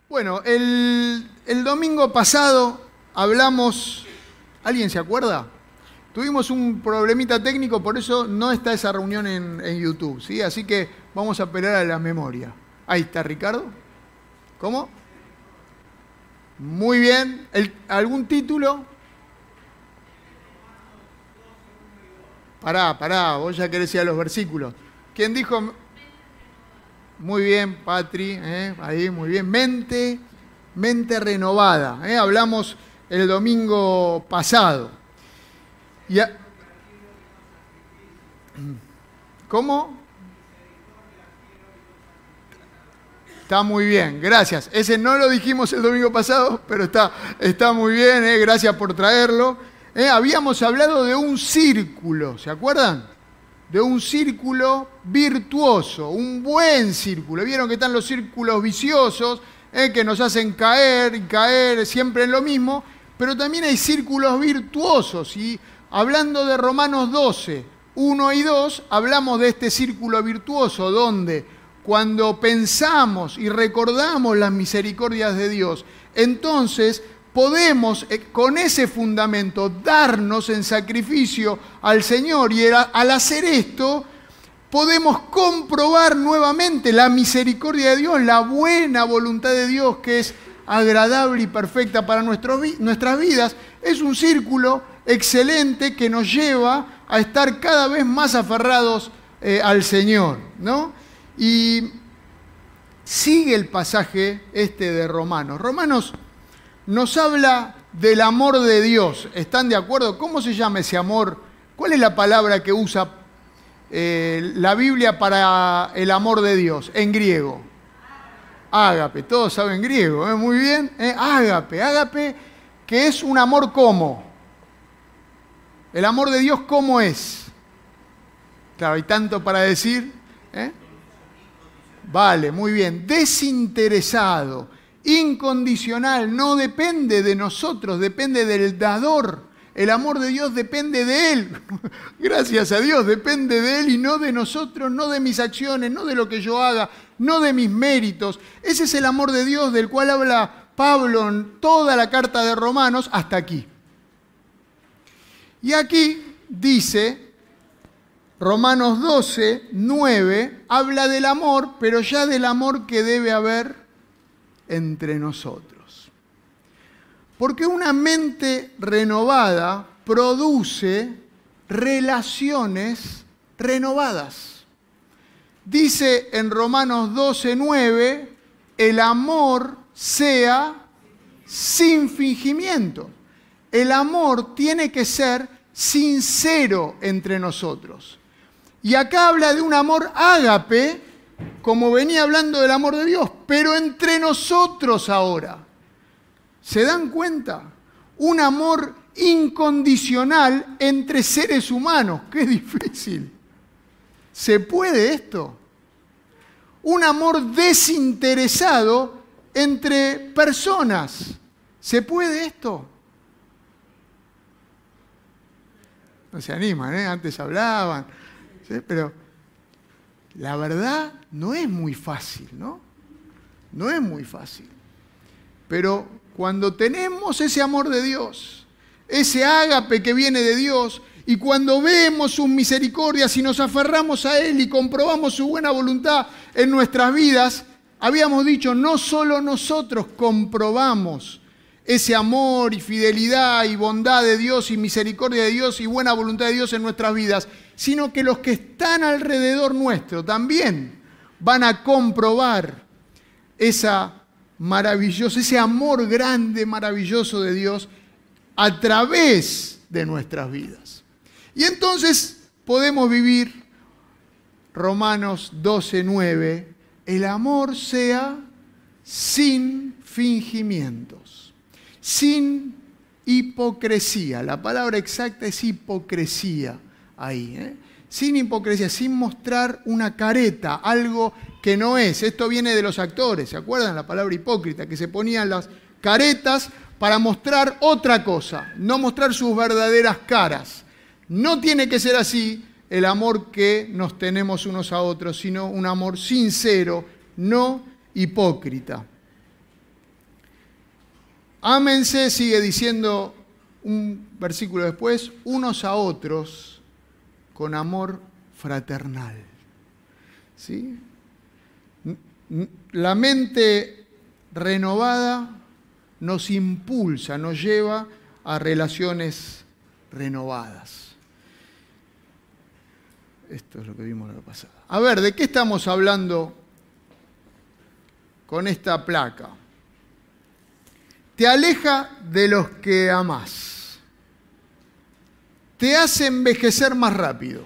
Bueno, el domingo pasado hablamos, ¿alguien se acuerda? Tuvimos un problemita técnico, por eso no está esa reunión en YouTube, ¿sí? Así que vamos a apelar a la memoria. Ahí está, Ricardo. ¿Cómo? Muy bien. ¿Algún título? Pará, vos ya querés ir a los versículos. ¿Quién dijo? Muy bien, Patri, ahí, muy bien. Mente renovada. Hablamos el domingo pasado. ¿Cómo? Está muy bien, gracias. Ese no lo dijimos el domingo pasado, pero está muy bien, gracias por traerlo. Habíamos hablado de un círculo, ¿se acuerdan? De un círculo virtuoso, un buen círculo. Vieron que están los círculos viciosos, que nos hacen caer y caer siempre en lo mismo, pero también hay círculos virtuosos. Y hablando de Romanos 12, 1 y 2, hablamos de este círculo virtuoso donde cuando pensamos y recordamos las misericordias de Dios, entonces podemos con ese fundamento darnos en sacrificio al Señor y al hacer esto podemos comprobar nuevamente la misericordia de Dios, la buena voluntad de Dios que es agradable y perfecta para nuestras vidas. Es un círculo excelente que nos lleva a estar cada vez más aferrados al Señor, ¿no? Y sigue el pasaje de Romanos. Romanos nos habla del amor de Dios. ¿Están de acuerdo? ¿Cómo se llama ese amor? ¿Cuál es la palabra que usa la Biblia para el amor de Dios en griego? Ágape. Todos saben griego, muy bien. Ágape, que es un amor ¿cómo? El amor de Dios ¿cómo es? Claro, hay tanto para decir. Vale, muy bien. Desinteresado, incondicional, no depende de nosotros, depende del dador. El amor de Dios depende de Él. Gracias a Dios, depende de Él y no de nosotros, no de mis acciones, no de lo que yo haga, no de mis méritos. Ese es el amor de Dios del cual habla Pablo en toda la carta de Romanos hasta aquí. Y aquí dice, Romanos 12, 9, habla del amor, pero ya del amor que debe haber entre nosotros. Porque una mente renovada produce relaciones renovadas. Dice en Romanos 12, 9, el amor sea sin fingimiento. El amor tiene que ser sincero entre nosotros. Y acá habla de un amor ágape, como venía hablando del amor de Dios, pero entre nosotros ahora. ¿Se dan cuenta? Un amor incondicional entre seres humanos. ¡Qué difícil! ¿Se puede esto? Un amor desinteresado entre personas. ¿Se puede esto? No se animan, Antes hablaban. ¿Sí? Pero la verdad no es muy fácil, ¿no? No es muy fácil. Pero cuando tenemos ese amor de Dios, ese ágape que viene de Dios, y cuando vemos sus misericordias y nos aferramos a Él y comprobamos su buena voluntad en nuestras vidas, habíamos dicho, no solo nosotros comprobamos ese amor y fidelidad y bondad de Dios y misericordia de Dios y buena voluntad de Dios en nuestras vidas, sino que los que están alrededor nuestro también van a comprobar ese amor grande, maravilloso de Dios a través de nuestras vidas. Y entonces podemos vivir Romanos 12, 9, el amor sea sin fingimientos, sin hipocresía. La palabra exacta es hipocresía ahí, sin hipocresía, sin mostrar una careta, algo que no es. Esto viene de los actores, ¿se acuerdan? La palabra hipócrita, que se ponían las caretas para mostrar otra cosa, no mostrar sus verdaderas caras. No tiene que ser así el amor que nos tenemos unos a otros, sino un amor sincero, no hipócrita. Ámense, sigue diciendo un versículo después, unos a otros con amor fraternal. ¿Sí? La mente renovada nos impulsa, nos lleva a relaciones renovadas. Esto es lo que vimos la pasada. A ver, ¿de qué estamos hablando con esta placa? Te aleja de los que amás. Te hace envejecer más rápido.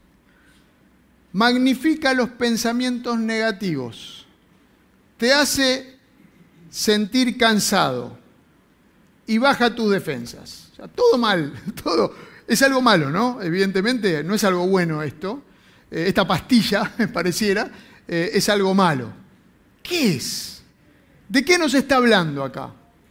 Magnifica los pensamientos negativos. Te hace sentir cansado y baja tus defensas. O sea, todo mal, todo es algo malo, ¿no? Evidentemente no es algo bueno esto. Esta pastilla, pareciera, es algo malo. ¿Qué es? ¿De qué nos está hablando acá?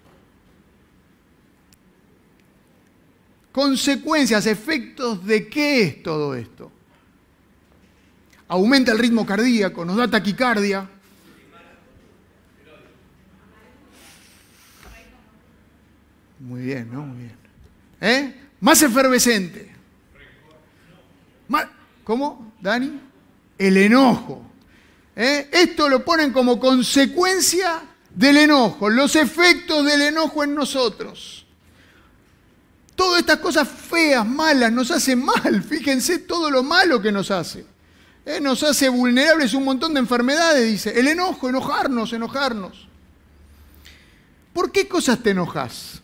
Consecuencias, efectos de qué es todo esto. Aumenta el ritmo cardíaco, nos da taquicardia. Muy bien, ¿no? Muy bien. Más efervescente. ¿Cómo, Dani? El enojo. Esto lo ponen como consecuencia del enojo, los efectos del enojo en nosotros. Todas estas cosas feas, malas, nos hacen mal. Fíjense todo lo malo que nos hace. Nos hace vulnerables a un montón de enfermedades, dice. El enojo, enojarnos. ¿Por qué cosas te enojas?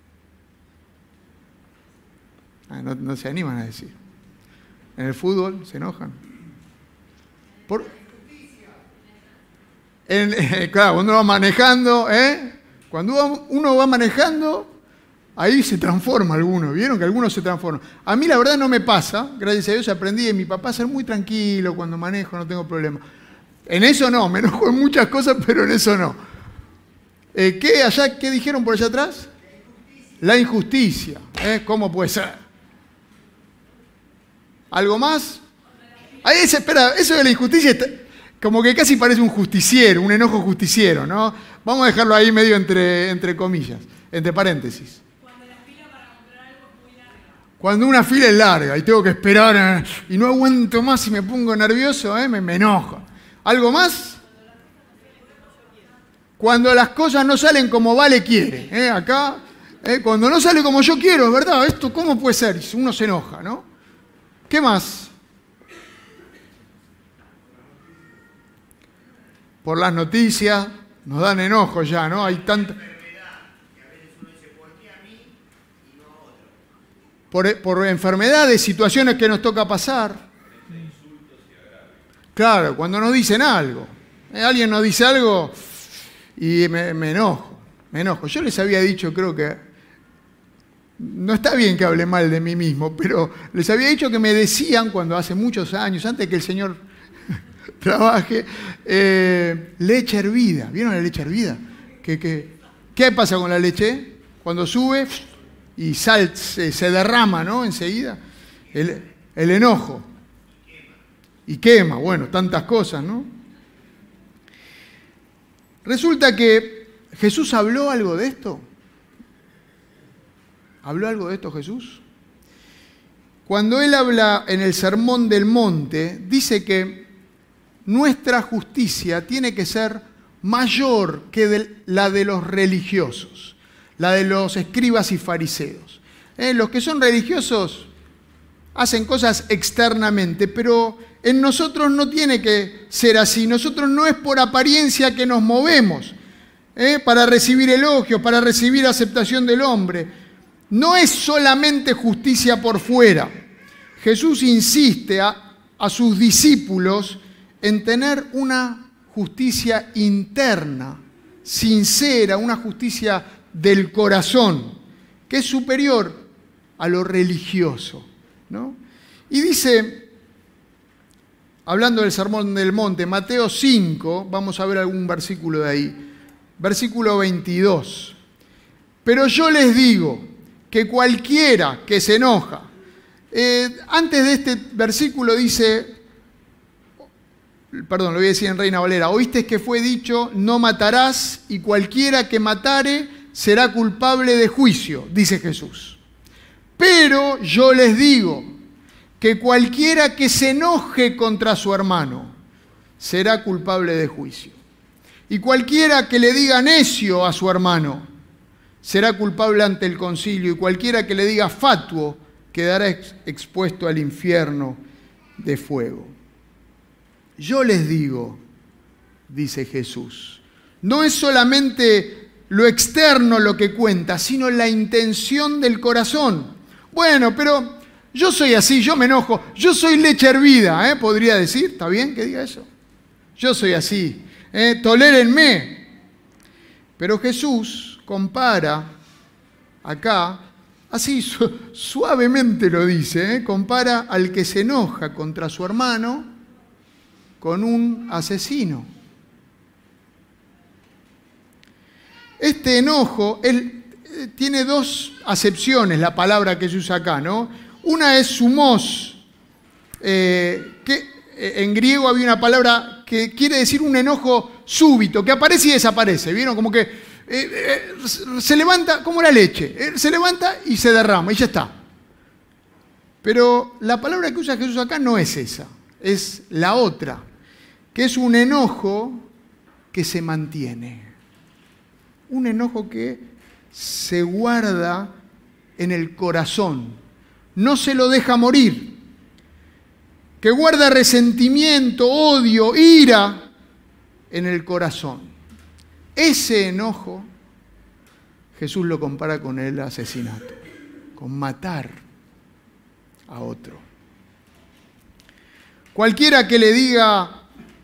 No se animan a decir. En el fútbol se enojan. Claro, cuando uno va manejando, cuando uno va manejando, ahí se transforma alguno. ¿Vieron que algunos se transforman? A mí la verdad no me pasa. Gracias a Dios aprendí de mi papá a ser muy tranquilo cuando manejo, no tengo problema. En eso no, me enojo en muchas cosas, pero en eso no. ¿Qué dijeron por allá atrás? La injusticia. ¿Cómo puede ser? ¿Algo más? Espera, eso de la injusticia como que casi parece un justiciero, un enojo justiciero, ¿no? Vamos a dejarlo ahí medio entre comillas, entre paréntesis. Cuando la fila para comprar algo es muy larga. Cuando una fila es larga y tengo que esperar y no aguanto más y me pongo nervioso, me enojo. ¿Algo más? Cuando las cosas no salen como Vale quiere. Acá, cuando no sale como yo quiero, es verdad, esto ¿cómo puede ser? Uno se enoja, ¿no? ¿Qué más? Por las noticias nos dan enojo ya, ¿no? Hay tanta... Por enfermedades, situaciones que nos toca pasar. Claro, cuando nos dicen algo. Alguien nos dice algo y me enojo. Yo les había dicho, creo que... No está bien que hable mal de mí mismo, pero les había dicho que me decían cuando hace muchos años, antes que el Señor trabaje, leche hervida. ¿Vieron la leche hervida? ¿Qué pasa con la leche? Cuando sube y se derrama, ¿no? Enseguida. El enojo. Y quema. Bueno, tantas cosas, ¿no? Resulta que Jesús habló algo de esto. ¿Habló algo de esto Jesús? Cuando Él habla en el Sermón del Monte, dice que nuestra justicia tiene que ser mayor que la de los religiosos, la de los escribas y fariseos. Los que son religiosos hacen cosas externamente, pero en nosotros no tiene que ser así. Nosotros no es por apariencia que nos movemos, para recibir elogios, para recibir aceptación del hombre. No es solamente justicia por fuera. Jesús insiste a sus discípulos en tener una justicia interna, sincera, una justicia del corazón, que es superior a lo religioso, ¿no? Y dice, hablando del Sermón del Monte, Mateo 5, vamos a ver algún versículo de ahí, versículo 22. Pero yo les digo que cualquiera que se enoja, antes de este versículo dice, perdón, lo voy a decir en Reina Valera, oíste que fue dicho, no matarás, y cualquiera que matare será culpable de juicio, dice Jesús. Pero yo les digo que cualquiera que se enoje contra su hermano será culpable de juicio. Y cualquiera que le diga necio a su hermano será culpable ante el concilio. Y cualquiera que le diga fatuo quedará expuesto al infierno de fuego. Yo les digo, dice Jesús, no es solamente lo externo lo que cuenta, sino la intención del corazón. Bueno, pero yo soy así, yo me enojo, yo soy leche hervida, podría decir, ¿está bien que diga eso? Yo soy así, tolérenme. Pero Jesús compara acá, así suavemente lo dice, compara al que se enoja contra su hermano con un asesino. Este enojo, tiene dos acepciones, la palabra que se usa acá, ¿no? Una es sumos, que en griego había una palabra que quiere decir un enojo súbito, que aparece y desaparece, ¿vieron? Como que se levanta como la leche, se levanta y se derrama y ya está. Pero la palabra que usa Jesús acá no es esa, es la otra, que es un enojo que se mantiene. Un enojo que se guarda en el corazón, no se lo deja morir, que guarda resentimiento, odio, ira en el corazón. Ese enojo Jesús lo compara con el asesinato, con matar a otro. Cualquiera que le diga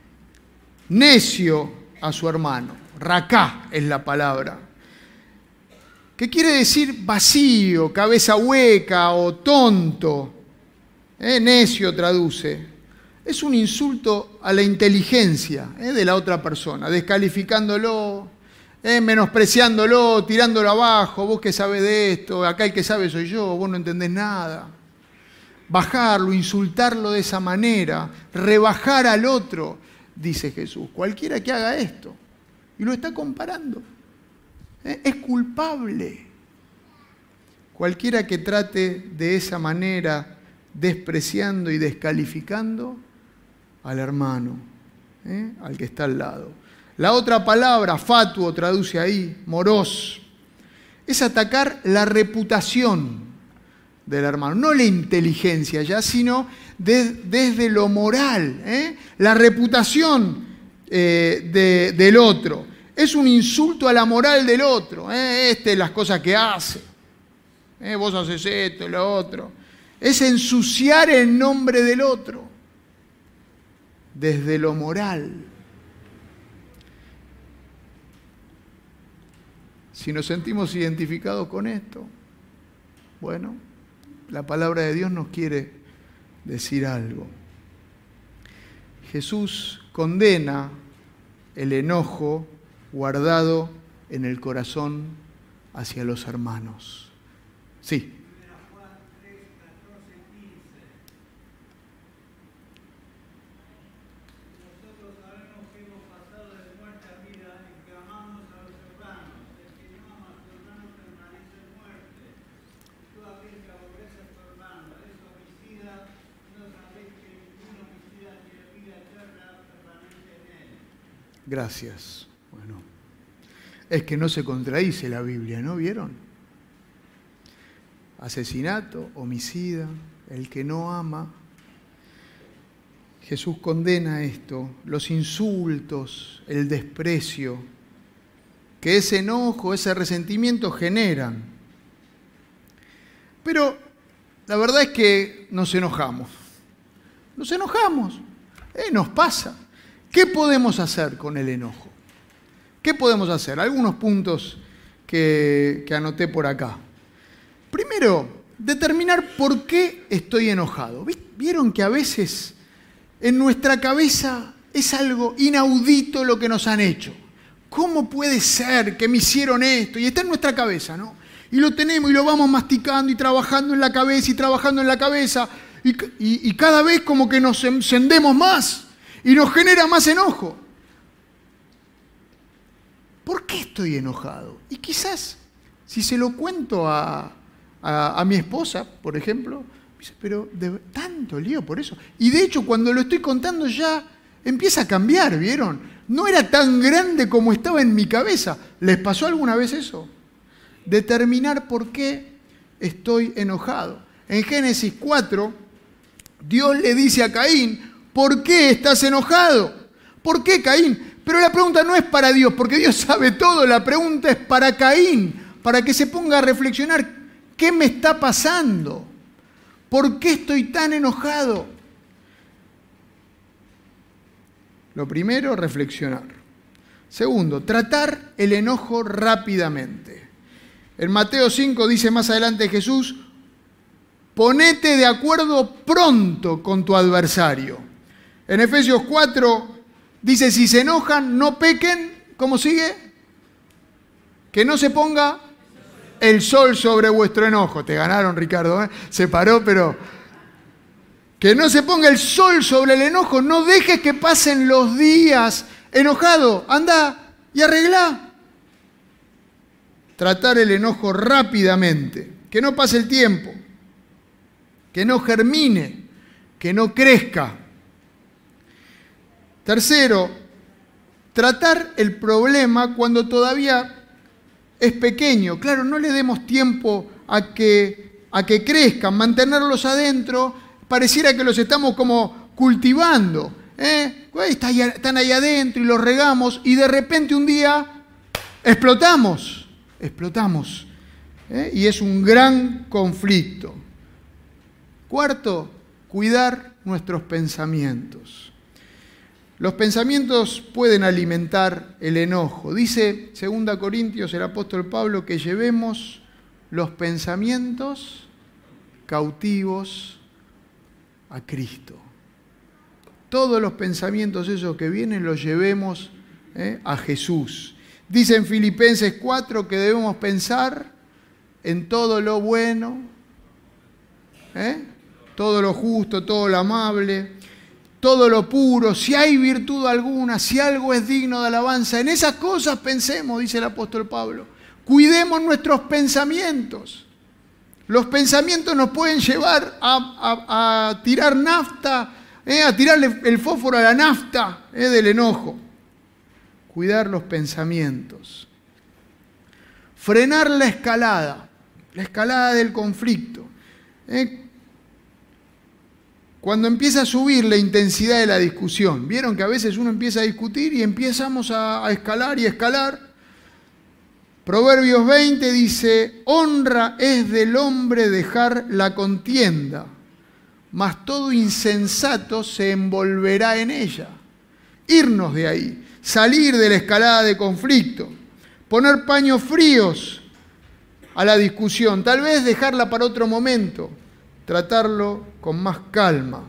necio a su hermano, racá es la palabra, que quiere decir vacío, cabeza hueca o tonto, necio traduce, es un insulto a la inteligencia de la otra persona, descalificándolo, menospreciándolo, tirándolo abajo, vos que sabés de esto, acá el que sabe soy yo, vos no entendés nada. Bajarlo, insultarlo de esa manera, rebajar al otro, dice Jesús. Cualquiera que haga esto, y lo está comparando, es culpable. Cualquiera que trate de esa manera, despreciando y descalificando al hermano, al que está al lado. La otra palabra, fatuo, traduce ahí, moros, es atacar la reputación del hermano, no la inteligencia ya, sino desde lo moral, la reputación del otro. Es un insulto a la moral del otro, las cosas que hace, vos haces esto, lo otro. Es ensuciar el nombre del otro, desde lo moral. Si nos sentimos identificados con esto, bueno, la palabra de Dios nos quiere decir algo. Jesús condena el enojo guardado en el corazón hacia los hermanos. Sí. Gracias. Bueno, es que no se contradice la Biblia, ¿no vieron? Asesinato, homicida, el que no ama. Jesús condena esto, los insultos, el desprecio, que ese enojo, ese resentimiento generan. Pero la verdad es que nos enojamos. Nos pasa. ¿Qué podemos hacer con el enojo? ¿Qué podemos hacer? Algunos puntos que anoté por acá. Primero, determinar por qué estoy enojado. ¿Vieron que a veces en nuestra cabeza es algo inaudito lo que nos han hecho? ¿Cómo puede ser que me hicieron esto? Y está en nuestra cabeza, ¿no? Y lo tenemos y lo vamos masticando y trabajando en la cabeza y trabajando en la cabeza. Y cada vez como que nos encendemos más. Y nos genera más enojo. ¿Por qué estoy enojado? Y quizás, si se lo cuento a mi esposa, por ejemplo, me dice, pero tanto lío por eso. Y de hecho, cuando lo estoy contando ya empieza a cambiar, ¿vieron? No era tan grande como estaba en mi cabeza. ¿Les pasó alguna vez eso? Determinar por qué estoy enojado. En Génesis 4, Dios le dice a Caín, ¿por qué estás enojado? ¿Por qué, Caín? Pero la pregunta no es para Dios, porque Dios sabe todo. La pregunta es para Caín, para que se ponga a reflexionar, ¿qué me está pasando? ¿Por qué estoy tan enojado? Lo primero, reflexionar. Segundo, tratar el enojo rápidamente. En Mateo 5 dice más adelante Jesús, ponete de acuerdo pronto con tu adversario. En Efesios 4 dice, si se enojan, no pequen. ¿Cómo sigue? Que no se ponga el sol sobre vuestro enojo. Te ganaron, Ricardo, ¿eh? Se paró, pero... Que no se ponga el sol sobre el enojo. No dejes que pasen los días enojado. Anda y arreglá. Tratar el enojo rápidamente. Que no pase el tiempo. Que no germine. Que no crezca. Tercero, tratar el problema cuando todavía es pequeño. Claro, no le demos tiempo a que crezcan, mantenerlos adentro, pareciera que los estamos como cultivando. Están ahí adentro y los regamos y de repente un día explotamos. Y es un gran conflicto. Cuarto, cuidar nuestros pensamientos. Los pensamientos pueden alimentar el enojo. Dice 2 Corintios el apóstol Pablo que llevemos los pensamientos cautivos a Cristo. Todos los pensamientos esos que vienen los llevemos a Jesús. Dice en Filipenses 4 que debemos pensar en todo lo bueno, todo lo justo, todo lo amable, todo lo puro, si hay virtud alguna, si algo es digno de alabanza, en esas cosas pensemos, dice el apóstol Pablo. Cuidemos nuestros pensamientos. Los pensamientos nos pueden llevar a tirar nafta, a tirarle el fósforo a la nafta del enojo. Cuidar los pensamientos. Frenar la escalada del conflicto. Cuando empieza a subir la intensidad de la discusión, vieron que a veces uno empieza a discutir y empezamos a escalar y escalar. Proverbios 20 dice, honra es del hombre dejar la contienda, mas todo insensato se envolverá en ella. Irnos de ahí, salir de la escalada de conflicto, poner paños fríos a la discusión, tal vez dejarla para otro momento, tratarlo con más calma.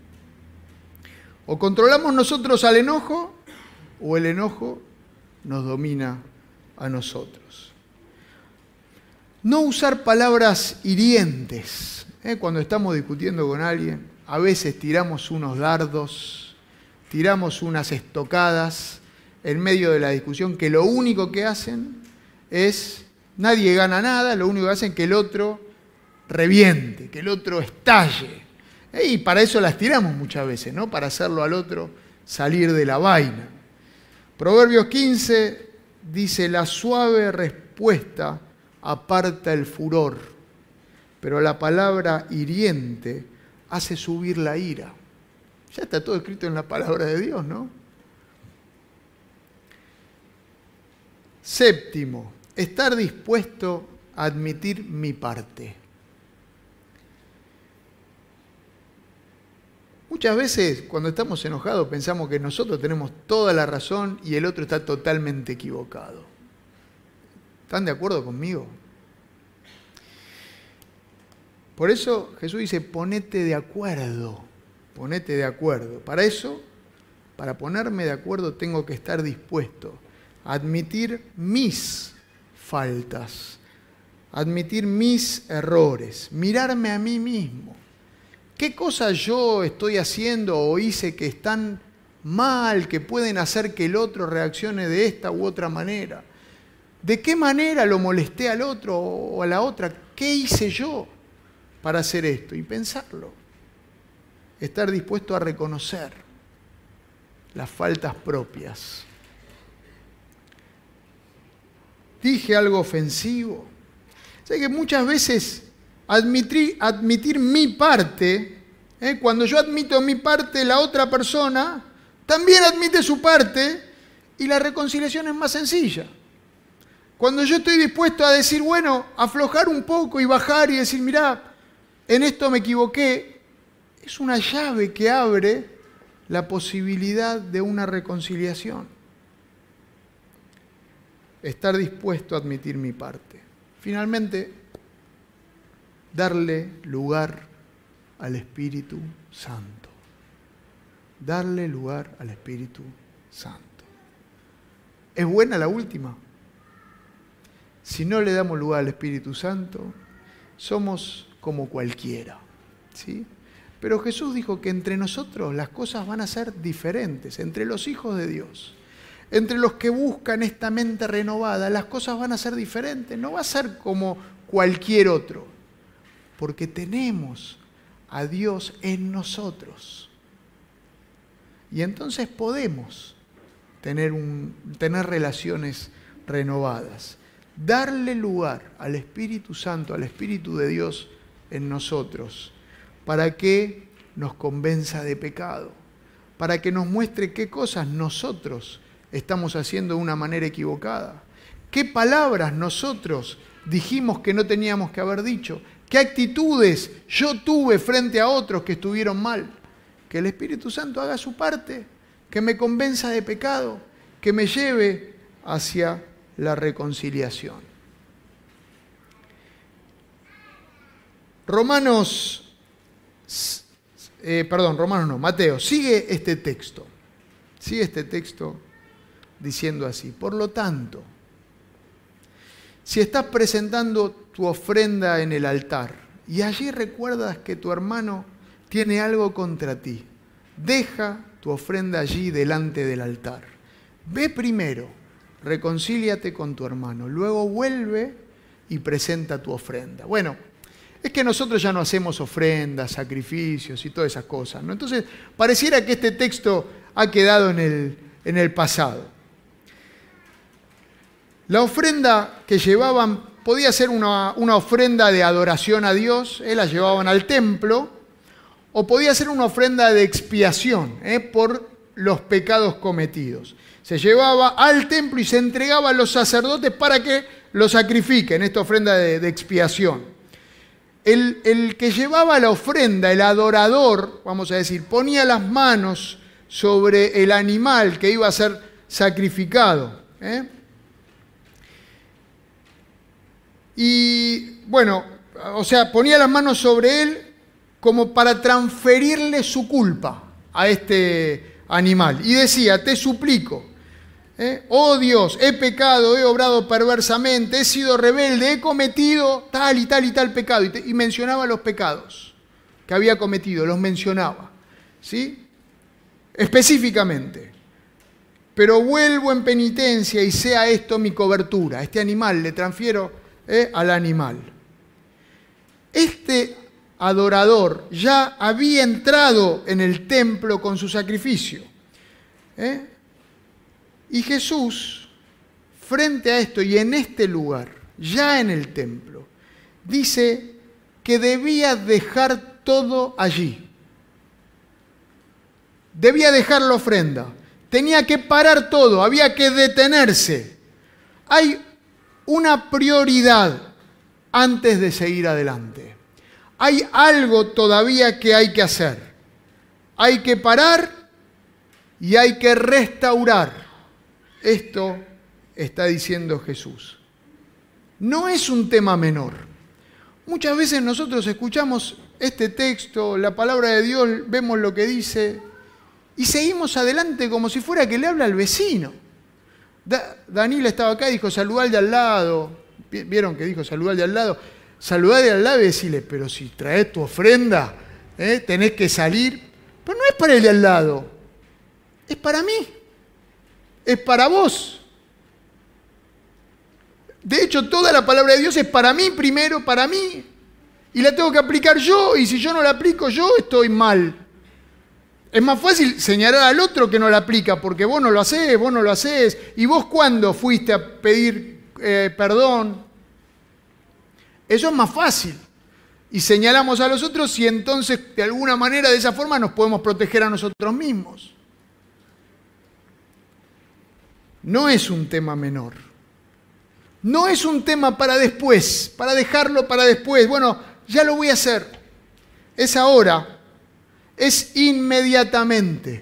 O controlamos nosotros al enojo o el enojo nos domina a nosotros. No usar palabras hirientes. Cuando estamos discutiendo con alguien, a veces tiramos unos dardos, tiramos unas estocadas en medio de la discusión que lo único que hacen es, nadie gana nada, lo único que hacen es que el otro reviente, que el otro estalle. Y para eso las tiramos muchas veces, ¿no? Para hacerlo al otro salir de la vaina. Proverbios 15 dice, la suave respuesta aparta el furor, pero la palabra hiriente hace subir la ira. Ya está todo escrito en la palabra de Dios, ¿no? Séptimo, estar dispuesto a admitir mi parte. Muchas veces cuando estamos enojados pensamos que nosotros tenemos toda la razón y el otro está totalmente equivocado. ¿Están de acuerdo conmigo? Por eso Jesús dice, ponete de acuerdo, ponete de acuerdo. Para eso, para ponerme de acuerdo tengo que estar dispuesto a admitir mis faltas, admitir mis errores, mirarme a mí mismo. ¿Qué cosas yo estoy haciendo o hice que están mal, que pueden hacer que el otro reaccione de esta u otra manera? ¿De qué manera lo molesté al otro o a la otra? ¿Qué hice yo para hacer esto? Y pensarlo. Estar dispuesto a reconocer las faltas propias. ¿Dije algo ofensivo? Sé que muchas veces admitir mi parte, cuando yo admito mi parte, la otra persona también admite su parte y la reconciliación es más sencilla. Cuando yo estoy dispuesto a decir, bueno, aflojar un poco y bajar y decir, mirá, en esto me equivoqué, es una llave que abre la posibilidad de una reconciliación. Estar dispuesto a admitir mi parte. Finalmente, darle lugar al Espíritu Santo. Darle lugar al Espíritu Santo. ¿Es buena la última? Si no le damos lugar al Espíritu Santo, somos como cualquiera, ¿sí? Pero Jesús dijo que entre nosotros las cosas van a ser diferentes, entre los hijos de Dios. Entre los que buscan esta mente renovada, las cosas van a ser diferentes. No va a ser como cualquier otro, porque tenemos a Dios en nosotros. Y entonces podemos tener relaciones renovadas. Darle lugar al Espíritu Santo, al Espíritu de Dios en nosotros, para que nos convenza de pecado, para que nos muestre qué cosas nosotros estamos haciendo de una manera equivocada, qué palabras nosotros dijimos que no teníamos que haber dicho, qué actitudes yo tuve frente a otros que estuvieron mal. Que el Espíritu Santo haga su parte, que me convenza de pecado, que me lleve hacia la reconciliación. Mateo, sigue este texto diciendo así: por lo tanto, si estás presentando tu ofrenda en el altar y allí recuerdas que tu hermano tiene algo contra ti, deja tu ofrenda allí delante del altar. Ve primero, reconcíliate con tu hermano, luego vuelve y presenta tu ofrenda. Bueno, es que nosotros ya no hacemos ofrendas, sacrificios y todas esas cosas, ¿no? Entonces, pareciera que este texto ha quedado en el pasado. La ofrenda que llevaban podía ser una ofrenda de adoración a Dios, la llevaban al templo, o podía ser una ofrenda de expiación por los pecados cometidos. Se llevaba al templo y se entregaba a los sacerdotes para que lo sacrifiquen, esta ofrenda de expiación. El que llevaba la ofrenda, el adorador, vamos a decir, ponía las manos sobre el animal que iba a ser sacrificado. Y bueno, o sea, ponía las manos sobre él como para transferirle su culpa a este animal. Y decía, te suplico, oh Dios, he pecado, he obrado perversamente, he sido rebelde, he cometido tal y tal y tal pecado. Y mencionaba los pecados que había cometido, los mencionaba, ¿sí? Específicamente. Pero vuelvo en penitencia y sea esto mi cobertura. Este animal le transfiero al animal. Este adorador ya había entrado en el templo con su sacrificio. Y Jesús, frente a esto y en este lugar, ya en el templo, dice que debía dejar todo allí. Debía dejar la ofrenda. Tenía que parar todo, había que detenerse. Hay una prioridad antes de seguir adelante. Hay algo todavía que hay que hacer. Hay que parar y hay que restaurar. Esto está diciendo Jesús. No es un tema menor. Muchas veces nosotros escuchamos este texto, la palabra de Dios, vemos lo que dice y seguimos adelante como si fuera que le habla al vecino. Daniel estaba acá y dijo, saludá al de al lado. ¿Vieron que dijo saludá al de al lado? Saludá al de al lado y decirle, pero si traes tu ofrenda, tenés que salir. Pero no es para el de al lado, es para mí, es para vos. De hecho, toda la palabra de Dios es para mí primero, para mí. Y la tengo que aplicar yo, y si yo no la aplico yo, estoy mal. Es más fácil señalar al otro que no la aplica, porque vos no lo hacés. ¿Y vos cuándo fuiste a pedir perdón? Eso es más fácil. Y señalamos a los otros y entonces, de alguna manera, de esa forma, nos podemos proteger a nosotros mismos. No es un tema menor. No es un tema para después, para dejarlo para después. Bueno, ya lo voy a hacer. Es ahora. Es inmediatamente.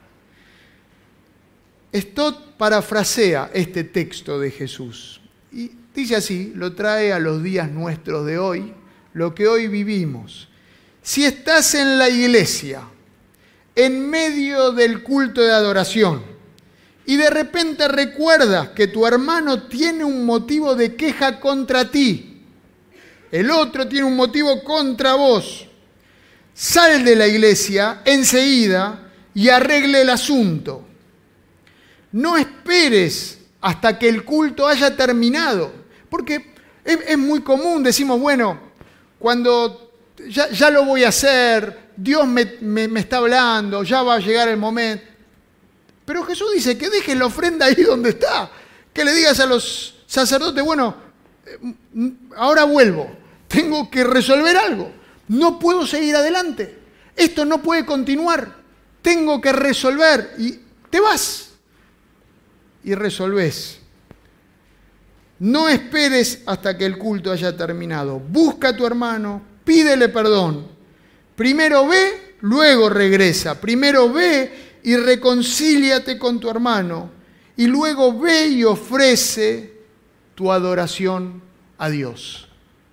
Stott parafrasea este texto de Jesús. Y dice así, lo trae a los días nuestros de hoy, lo que hoy vivimos. Si estás en la iglesia, en medio del culto de adoración, y de repente recuerdas que tu hermano tiene un motivo de queja contra ti, el otro tiene un motivo contra vos, sal de la iglesia enseguida y arregle el asunto. No esperes hasta que el culto haya terminado, porque es muy común, decimos, bueno, cuando ya lo voy a hacer, Dios me está hablando, ya va a llegar el momento. Pero Jesús dice que dejes la ofrenda ahí donde está, que le digas a los sacerdotes, bueno, ahora vuelvo, tengo que resolver algo, no puedo seguir adelante, esto no puede continuar, tengo que resolver, y te vas y resolvés. No esperes hasta que el culto haya terminado, busca a tu hermano, pídele perdón, primero ve, luego regresa, primero ve y reconcíliate con tu hermano, y luego ve y ofrece tu adoración a Dios.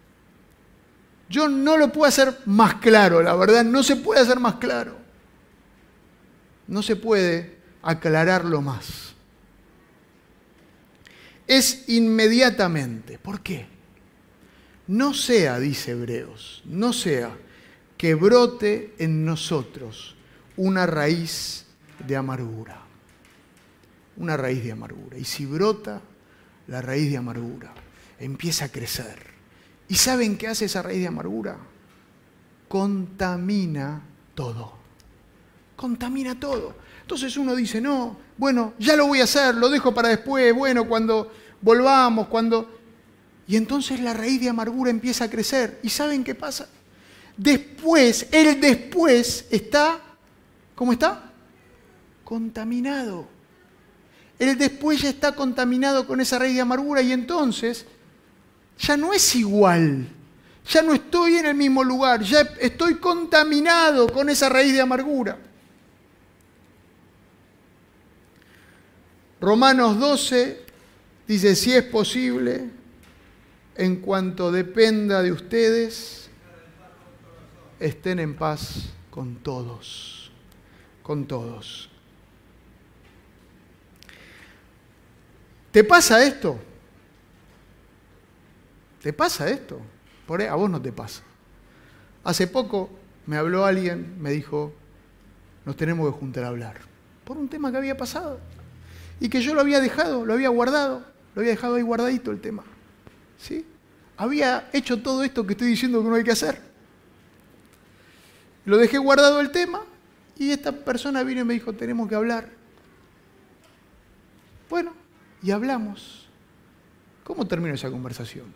Yo no lo puedo hacer más claro, la verdad, no se puede hacer más claro. No se puede aclararlo más. Es inmediatamente. ¿Por qué? No sea, dice Hebreos, no sea que brote en nosotros una raíz de amargura. Una raíz de amargura. Y si brota la raíz de amargura, empieza a crecer. ¿Y saben qué hace esa raíz de amargura? Contamina todo. Contamina todo. Entonces uno dice, no, bueno, ya lo voy a hacer, lo dejo para después, bueno, cuando volvamos, cuando... Y entonces la raíz de amargura empieza a crecer. ¿Y saben qué pasa? Después, el después está, ¿cómo está? Contaminado. El después ya está contaminado con esa raíz de amargura y entonces ya no es igual. Ya no estoy en el mismo lugar, ya estoy contaminado con esa raíz de amargura. Romanos 12 dice, si es posible, en cuanto dependa de ustedes, estén en paz con todos. Con todos. ¿Te pasa esto? ¿Te pasa esto? Por ahí, a vos no te pasa. Hace poco me habló alguien, me dijo, nos tenemos que juntar a hablar. Por un tema que había pasado. Y que yo lo había dejado, lo había guardado, lo había dejado ahí guardadito el tema. ¿Sí? Había hecho todo esto que estoy diciendo que no hay que hacer. Lo dejé guardado el tema y esta persona vino y me dijo, tenemos que hablar. Bueno, y hablamos. ¿Cómo terminó esa conversación?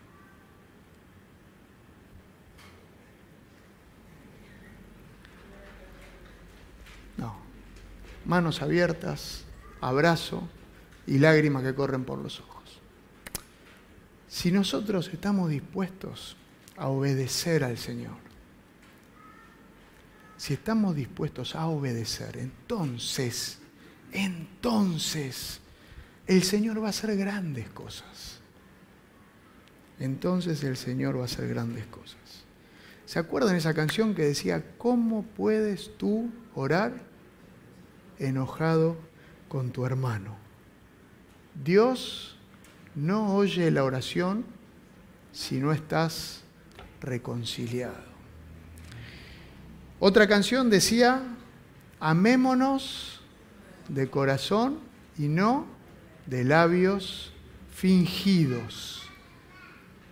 No. Manos abiertas, abrazo y lágrimas que corren por los ojos. Si nosotros estamos dispuestos a obedecer al Señor, si estamos dispuestos a obedecer, entonces el Señor va a hacer grandes cosas. Entonces el Señor va a hacer grandes cosas. ¿Se acuerdan esa canción que decía, ¿cómo puedes tú orar enojado con tu hermano? Dios no oye la oración si no estás reconciliado. Otra canción decía, amémonos de corazón y no de labios fingidos.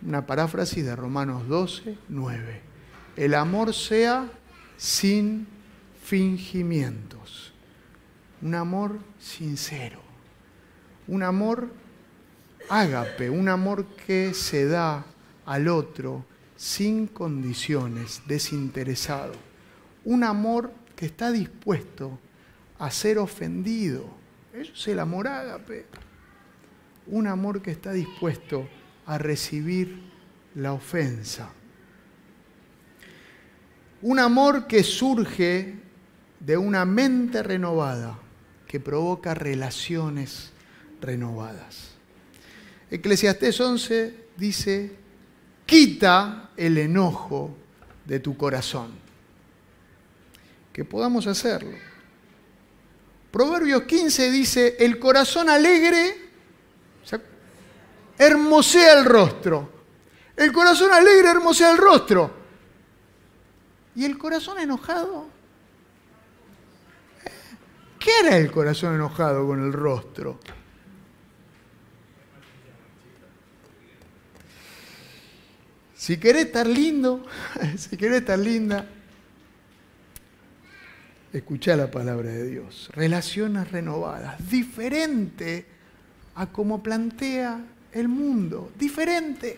Una paráfrasis de Romanos 12, 9. El amor sea sin fingimientos. Un amor sincero. Un amor ágape, un amor que se da al otro sin condiciones, desinteresado. Un amor que está dispuesto a ser ofendido. Eso es el amor ágape. Un amor que está dispuesto a recibir la ofensa. Un amor que surge de una mente renovada, que provoca relaciones renovadas. Eclesiastés 11 dice, quita el enojo de tu corazón. Que podamos hacerlo. Proverbios 15 dice, el corazón alegre hermosea el rostro. El corazón alegre hermosea el rostro. ¿Y el corazón enojado? ¿Qué era el corazón enojado con el rostro? Si querés estar lindo, si querés estar linda, escuchá la palabra de Dios. Relaciones renovadas, diferente a como plantea el mundo, diferente.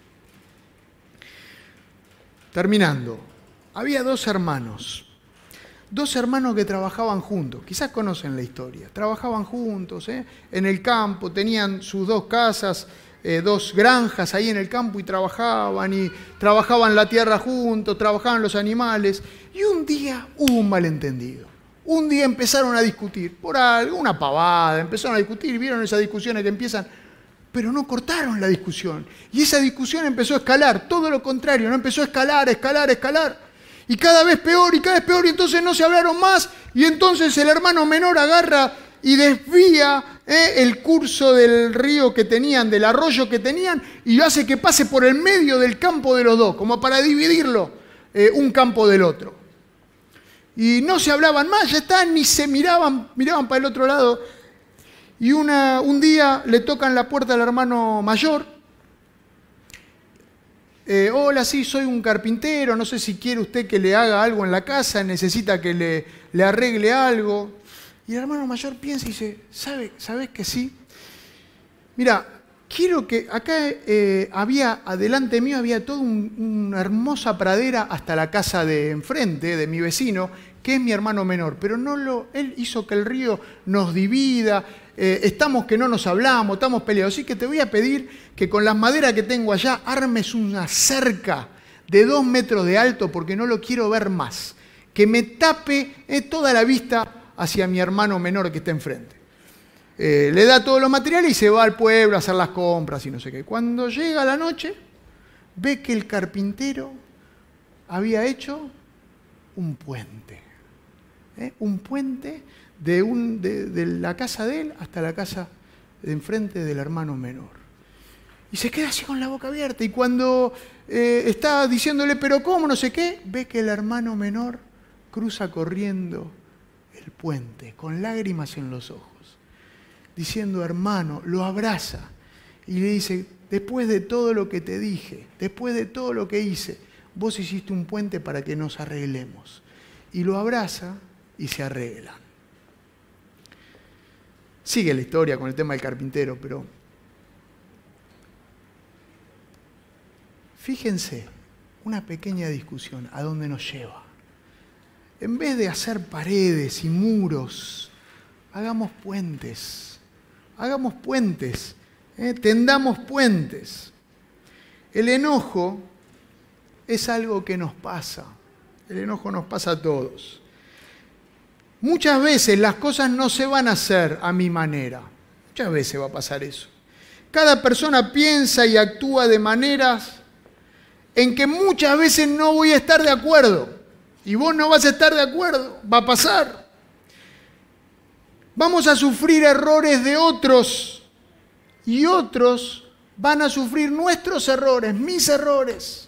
Terminando, había dos hermanos que trabajaban juntos, quizás conocen la historia, trabajaban juntos, en el campo, tenían sus dos casas, dos granjas ahí en el campo y trabajaban la tierra juntos, trabajaban los animales, y un día hubo un malentendido. Un día empezaron a discutir por algo, una pavada, empezaron a discutir, vieron esas discusiones que empiezan, pero no cortaron la discusión. Y esa discusión empezó a escalar, todo lo contrario, no empezó a escalar. Y cada vez peor, y entonces no se hablaron más, y entonces el hermano menor agarra y desvía el curso del río que tenían, del arroyo que tenían, y hace que pase por el medio del campo de los dos, como para dividirlo un campo del otro. Y no se hablaban más, ya está, ni se miraban para el otro lado. Y un día le tocan la puerta al hermano mayor. Hola, sí, soy un carpintero, no sé si quiere usted que le haga algo en la casa, necesita que le arregle algo. Y el hermano mayor piensa y dice, ¿sabes que sí? Mira, quiero que acá adelante mío había toda una hermosa pradera hasta la casa de enfrente, de mi vecino, que es mi hermano menor, pero él hizo que el río nos divida, estamos que no nos hablamos, estamos peleados, así que te voy a pedir que con las maderas que tengo allá armes una cerca de 2 metros de alto porque no lo quiero ver más, que me tape toda la vista hacia mi hermano menor que está enfrente. Le da todos los materiales y se va al pueblo a hacer las compras y no sé qué. Cuando llega la noche, ve que el carpintero había hecho un puente. Un puente de la casa de él hasta la casa de enfrente del hermano menor. Y se queda así con la boca abierta. Y cuando está diciéndole, pero ¿cómo? No sé qué, ve que el hermano menor cruza corriendo el puente con lágrimas en los ojos, diciendo, hermano, lo abraza y le dice, después de todo lo que te dije, después de todo lo que hice, vos hiciste un puente para que nos arreglemos. Y lo abraza y se arreglan. Sigue la historia con el tema del carpintero, pero fíjense, una pequeña discusión, ¿a dónde nos lleva? En vez de hacer paredes y muros, hagamos puentes, tendamos puentes. El enojo es algo que nos pasa, el enojo nos pasa a todos. Muchas veces las cosas no se van a hacer a mi manera, muchas veces va a pasar eso. Cada persona piensa y actúa de maneras en que muchas veces no voy a estar de acuerdo. Y vos no vas a estar de acuerdo, va a pasar. Vamos a sufrir errores de otros y otros van a sufrir nuestros errores, mis errores.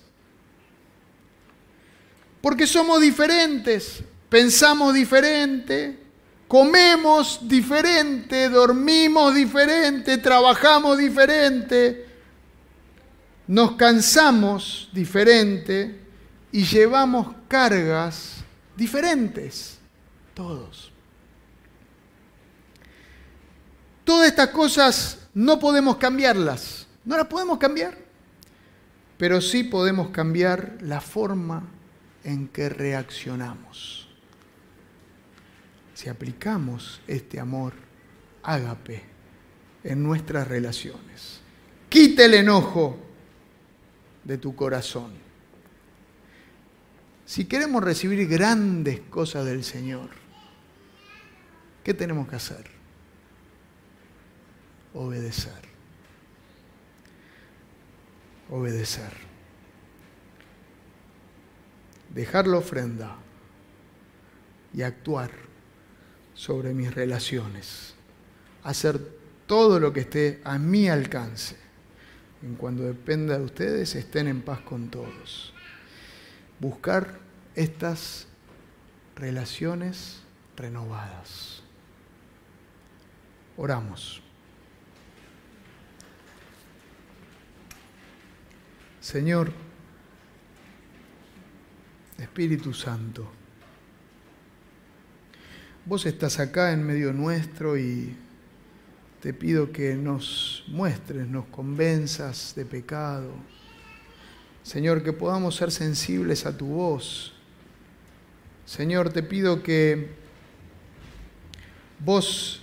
Porque somos diferentes, pensamos diferente, comemos diferente, dormimos diferente, trabajamos diferente. nos cansamos diferente y llevamos cargas diferentes, todos. Todas estas cosas no podemos cambiarlas, no las podemos cambiar, pero sí podemos cambiar la forma en que reaccionamos. Si aplicamos este amor ágape en nuestras relaciones, quita el enojo de tu corazón. Si queremos recibir grandes cosas del Señor, ¿qué tenemos que hacer? Obedecer. Obedecer. Dejar la ofrenda y actuar sobre mis relaciones. Hacer todo lo que esté a mi alcance. En cuanto dependa de ustedes, estén en paz con todos. Buscar estas relaciones renovadas. Oramos. Señor, Espíritu Santo, vos estás acá en medio nuestro y te pido que nos muestres, nos convenzas de pecado. Señor, que podamos ser sensibles a tu voz. Señor, te pido que vos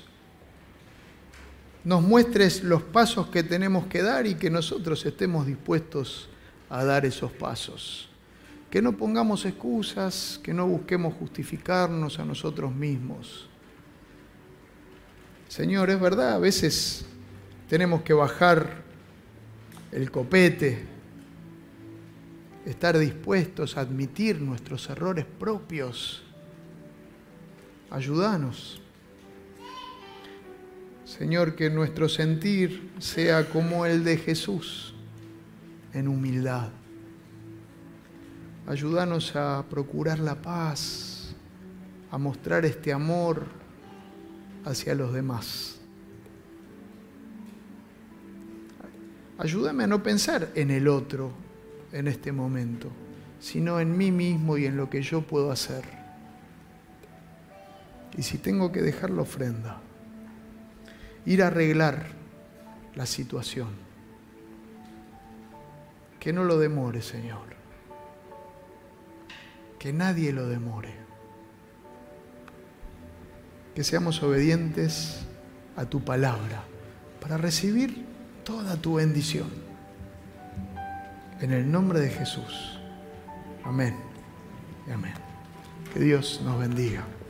nos muestres los pasos que tenemos que dar y que nosotros estemos dispuestos a dar esos pasos. Que no pongamos excusas, que no busquemos justificarnos a nosotros mismos. Señor, es verdad, a veces tenemos que bajar el copete, estar dispuestos a admitir nuestros errores propios. Ayúdanos. Señor, que nuestro sentir sea como el de Jesús, en humildad. Ayúdanos a procurar la paz, a mostrar este amor hacia los demás. Ayúdame a no pensar en el otro en este momento, sino en mí mismo y en lo que yo puedo hacer. Y si tengo que dejar la ofrenda, ir a arreglar la situación, que no lo demore, Señor. Que nadie lo demore. Que seamos obedientes a tu palabra para recibir toda tu bendición. En el nombre de Jesús. Amén y amén. Que Dios nos bendiga.